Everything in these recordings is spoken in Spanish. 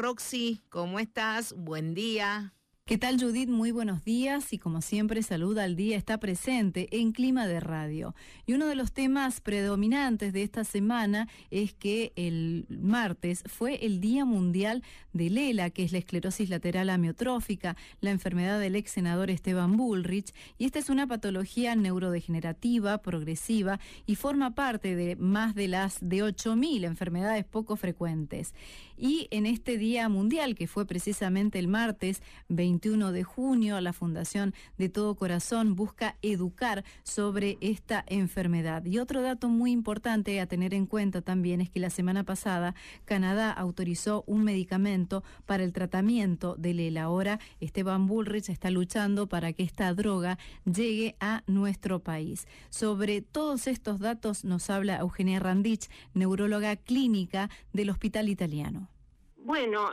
Roxy, ¿cómo estás? Buen día. ¿Qué tal, Judith? Muy buenos días y como siempre Salud al Día está presente en Clima de Radio. Y uno de los temas predominantes de esta semana es que el martes fue el Día Mundial del ELA, que es la esclerosis lateral amiotrófica, la enfermedad del ex senador Esteban Bullrich, y esta es una patología neurodegenerativa, progresiva y forma parte de más de 8.000 enfermedades poco frecuentes. Y en este Día Mundial, que fue precisamente el martes 21 de junio, la Fundación de Todo Corazón busca educar sobre esta enfermedad. Y otro dato muy importante a tener en cuenta también es que la semana pasada Canadá autorizó un medicamento para el tratamiento del ELA. Ahora Esteban Bullrich está luchando para que esta droga llegue a nuestro país. Sobre todos estos datos nos habla Eugenia Randich, neuróloga clínica del Hospital Italiano. Bueno,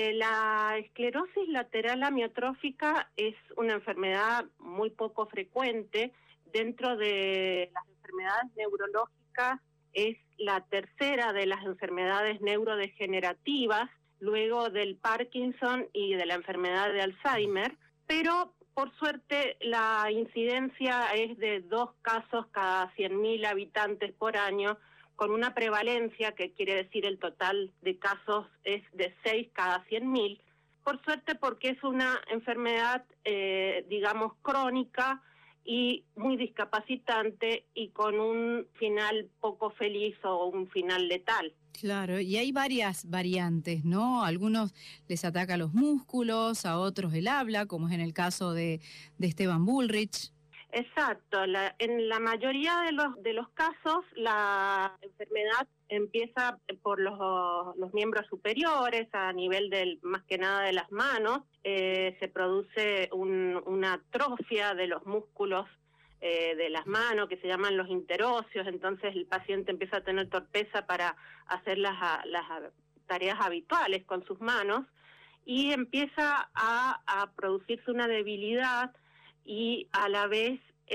la esclerosis lateral amiotrófica es una enfermedad muy poco frecuente. Dentro de las enfermedades neurológicas es la tercera de las enfermedades neurodegenerativas, luego del Parkinson y de la enfermedad de Alzheimer, pero por suerte la incidencia es de 2 casos cada 100.000 habitantes por año, con una prevalencia, que quiere decir el total de casos es de 6 cada 100.000, por suerte porque es una enfermedad, digamos, crónica y muy discapacitante y con un final poco feliz o un final letal. Claro, y hay varias variantes, ¿no? A algunos les ataca los músculos, a otros el habla, como es en el caso de Esteban Bullrich. Exacto, en la mayoría de los casos la enfermedad empieza por los miembros superiores, a nivel más que nada de las manos. Se produce una atrofia de los músculos de las manos, que se llaman los interóseos. Entonces el paciente empieza a tener torpeza para hacer las tareas habituales con sus manos y empieza a producirse una debilidad, y a la vez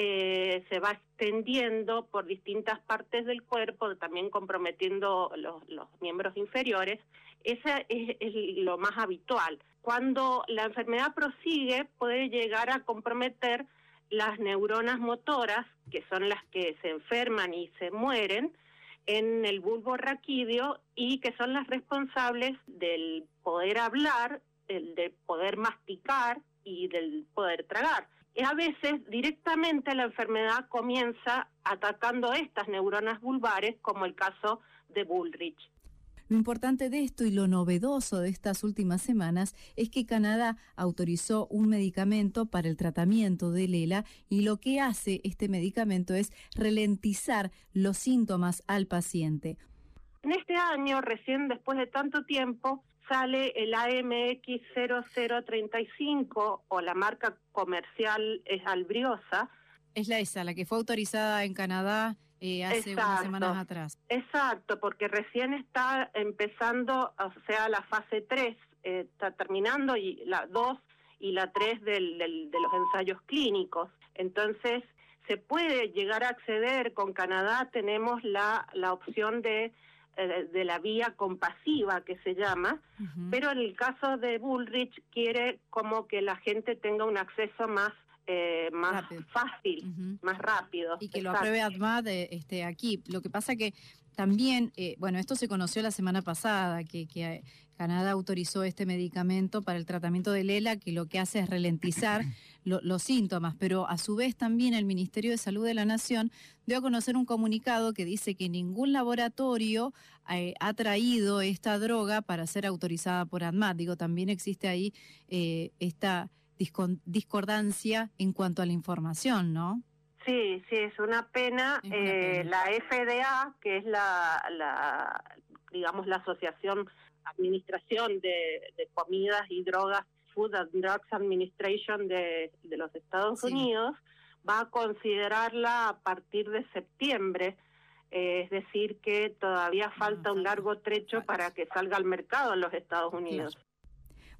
se va extendiendo por distintas partes del cuerpo, también comprometiendo los miembros inferiores. Esa es lo más habitual. Cuando la enfermedad prosigue, puede llegar a comprometer las neuronas motoras, que son las que se enferman y se mueren, en el bulbo raquídeo, y que son las responsables del poder hablar, del poder masticar y del poder tragar. A veces directamente la enfermedad comienza atacando estas neuronas vulvares, como el caso de Bullrich. Lo importante de esto y lo novedoso de estas últimas semanas es que Canadá autorizó un medicamento para el tratamiento del ELA, y lo que hace este medicamento es ralentizar los síntomas al paciente. En este año, recién después de tanto tiempo, sale el AMX0035, o la marca comercial es Albriosa. Es la que fue autorizada en Canadá hace unas semanas atrás. Exacto, porque recién está empezando, o sea, la fase 3, está terminando, y la 2 y la 3 de los ensayos clínicos. Entonces, se puede llegar a acceder. Con Canadá tenemos la opción de la vía compasiva, que se llama, pero en el caso de Bullrich quiere como que la gente tenga un acceso más fácil, más rápido. Y que lo apruebe ADMAT aquí. Lo que pasa que también, esto se conoció la semana pasada, que Canadá autorizó este medicamento para el tratamiento del ELA, que lo que hace es ralentizar los síntomas, pero a su vez también el Ministerio de Salud de la Nación dio a conocer un comunicado que dice que ningún laboratorio ha traído esta droga para ser autorizada por ADMAT. También existe ahí esta discordancia en cuanto a la información, ¿no? Sí, es una pena. La FDA, que es digamos, la Asociación Administración de Comidas y Drogas, Food and Drugs Administration de los Estados Unidos, va a considerarla a partir de septiembre. Es decir, que todavía falta un largo trecho para que salga al mercado en los Estados Unidos. Claro.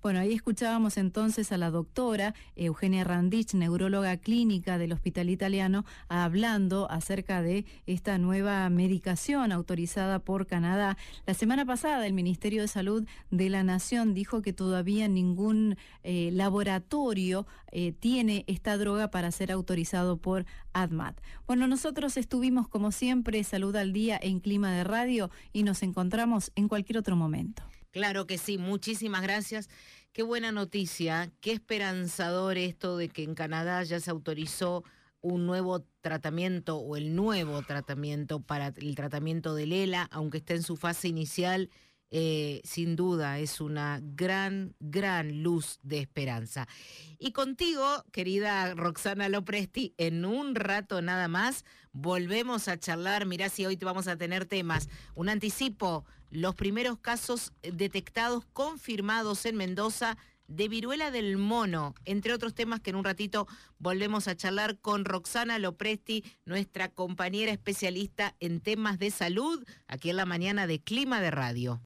Bueno, ahí escuchábamos entonces a la doctora Eugenia Randich, neuróloga clínica del Hospital Italiano, hablando acerca de esta nueva medicación autorizada por Canadá. La semana pasada el Ministerio de Salud de la Nación dijo que todavía ningún laboratorio tiene esta droga para ser autorizado por ADMAT. Bueno, nosotros estuvimos como siempre, Salud al Día en Clima de Radio, y nos encontramos en cualquier otro momento. Claro que sí, muchísimas gracias. Qué buena noticia, qué esperanzador esto de que en Canadá ya se autorizó un nuevo tratamiento o el nuevo tratamiento para el tratamiento del ELA, aunque esté en su fase inicial. Sin duda es una gran luz de esperanza. Y contigo, querida Roxana Lopresti, en un rato nada más volvemos a charlar. Mirá si hoy te vamos a tener temas. Un anticipo, los primeros casos detectados, confirmados en Mendoza de viruela del mono, entre otros temas que en un ratito volvemos a charlar con Roxana Lopresti, nuestra compañera especialista en temas de salud, aquí en la mañana de Clima de Radio.